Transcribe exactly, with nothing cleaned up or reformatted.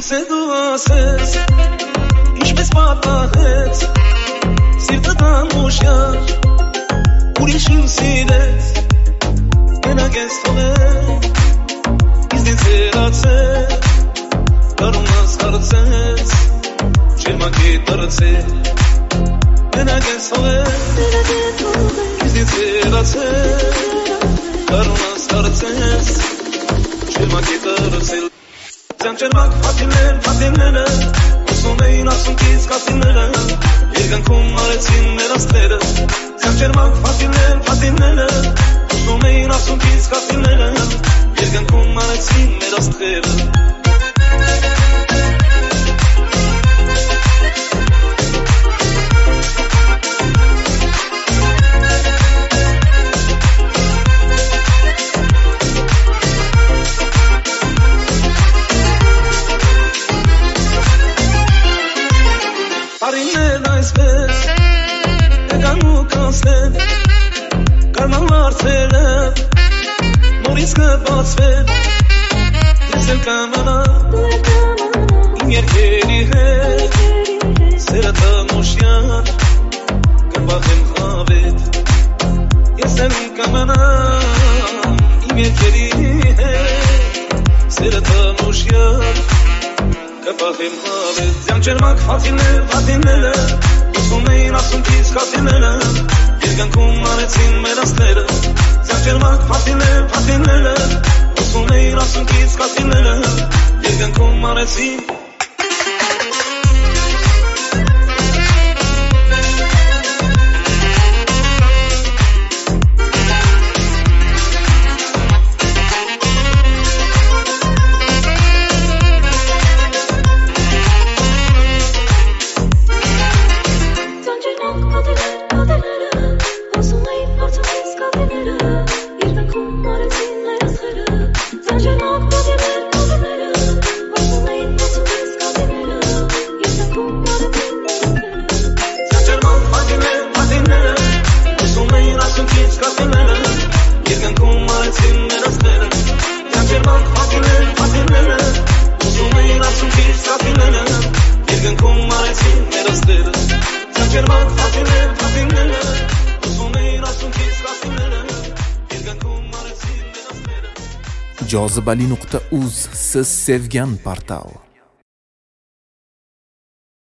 Seduvasiz Ishպես պատահեց Սիրտը տանուշյար Ուրիշին սիրեց Մենակ ես թողել Իզնից երացել Կարունաս հարցեց Չերմակի տարցել Մենակ ես թողել Իզնից երացել Կարունաս հարցեց Չերմակի տարցել Ճանչերմակ պատիներ, պատիները Ուսում էին ասում կից կատիները Երգանքում արեցին մեր աստերը Ճանչերմակ պատիներ, պատիները Ուսում էին ասում կից կատիները Երգանքում արեցին մեր աստերը Արինեն այսպես Եկան ու կանցնեն Կարման վարձերը Նորից կբացվեն Ես էլ կամանամ Իմ երկերի հետ Սերը տանուշյար Կրպախեմ խավետ Ես էլ կամանամ Իմ երկերի հետ Սերը տանուշյար Կպախեմ հավետ Ձյանչերմակ վատիներ, վատիները Ուսում էին ասում կից կատիները Երգանքում արեցին մեր աստները Ձյանչերմակ վատիներ, վատիները Ուսում էին ասում կից կատիները Երգանքում արեցին jozibali nuqta uz siz sevgan portal.